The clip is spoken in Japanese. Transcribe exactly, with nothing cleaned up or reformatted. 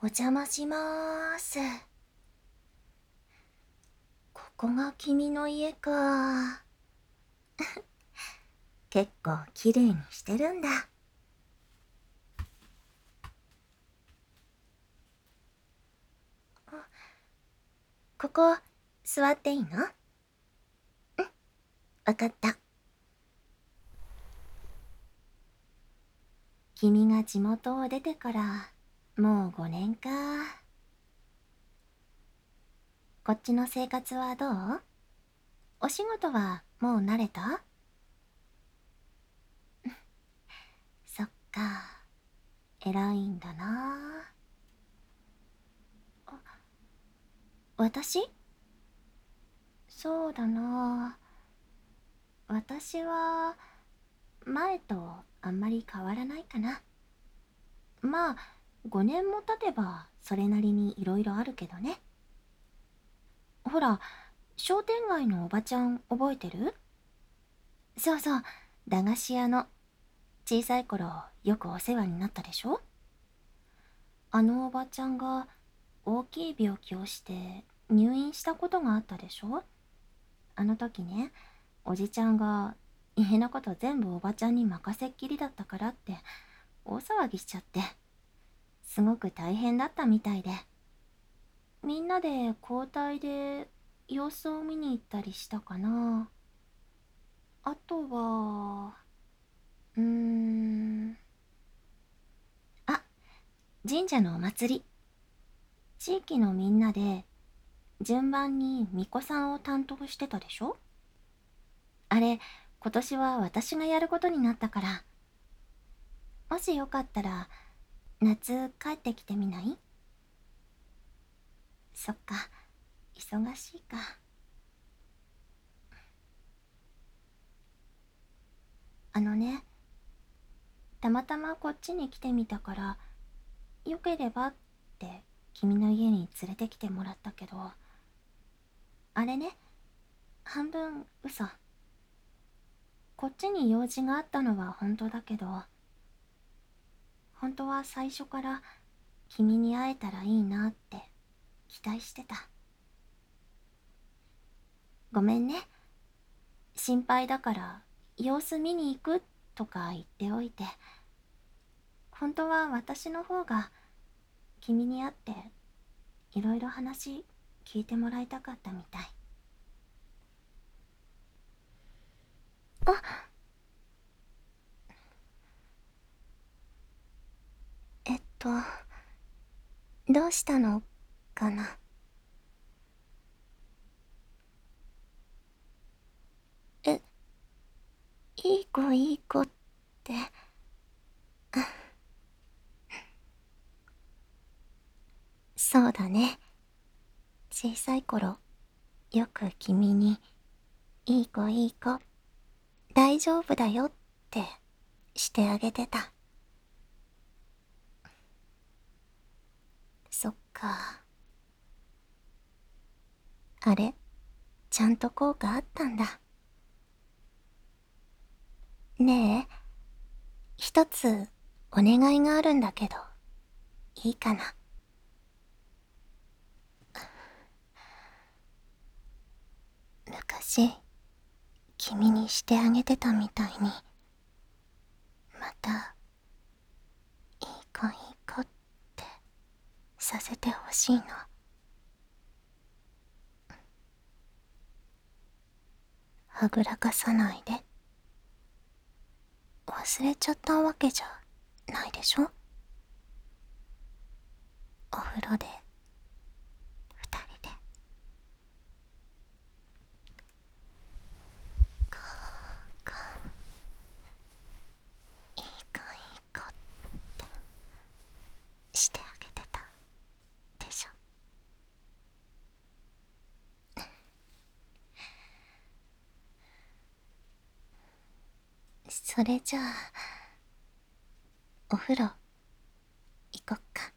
邪魔しまーす。ここが君の家か。結構綺麗にしてるんだ。ここ座っていいの？うん、わかった。君が地元を出てからもうごねんか。こっちの生活はどう？お仕事はもう慣れた？そっか、偉いんだな。あ、私？そうだな。私は前とあんまり変わらないかな。まあ、ごねんも経てばそれなりにいろいろあるけどね。ほら、商店街のおばちゃん覚えてる？そうそう、駄菓子屋の。小さい頃よくお世話になったでしょ？あのおばちゃんが大きい病気をして入院したことがあったでしょ？あの時ね、おじちゃんが家のこと全部おばちゃんに任せっきりだったからって大騒ぎしちゃって、すごく大変だったみたいで、みんなで交代で様子を見に行ったりしたかな。あとは、うーん、あ、神社のお祭り。地域のみんなで順番に巫女さんを担当してたでしょ？あれ、今年は私がやることになったから、もしよかったら夏帰ってきてみない？そっか、忙しいか。あのね、たまたまこっちに来てみたから、よければって君の家に連れてきてもらったけど、あれね、半分嘘。こっちに用事があったのは本当だけど、本当は最初から君に会えたらいいなって期待してた。ごめんね。心配だから様子見に行くとか言っておいて、本当は私の方が君に会っていろいろ話聞いてもらいたかったみたい。あ、えっと、どうしたのかな。え、いい子いい子って。そうだね。小さい頃、よく君に、いい子いい子、大丈夫だよってしてあげてた。そっか。あれ、ちゃんと効果あったんだ。ねえ、一つお願いがあるんだけど、いいかな。昔、君にしてあげてたみたいに、また、いい子いい子ってさせてほしいの。はぐらかさないで。忘れちゃったわけじゃないでしょ？お風呂で二人でカーカー、いい子いい子ってしてあげてたでしょ？それじゃあお風呂行こっか。